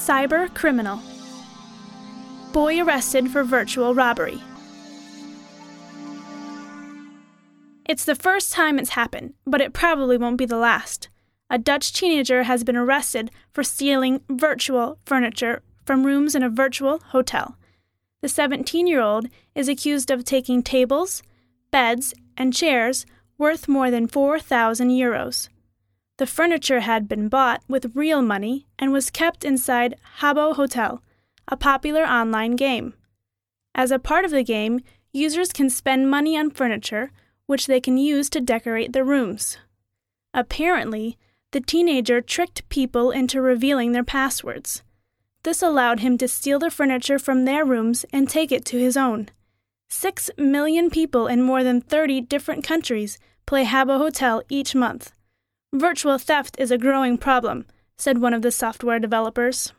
Cyber criminal. Boy arrested for virtual robbery. It's the first time it's happened, but it probably won't be the last. A Dutch teenager has been arrested for stealing virtual furniture from rooms in a virtual hotel. The 17-year-old is accused of taking tables, beds, and chairs worth more than 4,000 euros. The furniture had been bought with real money and was kept inside Habbo Hotel, a popular online game. As a part of the game, users can spend money on furniture, which they can use to decorate their rooms. Apparently, the teenager tricked people into revealing their passwords. This allowed him to steal the furniture from their rooms and take it to his own. 6 million people in more than 30 different countries play Habbo Hotel each month. Virtual theft is a growing problem, said one of the software developers.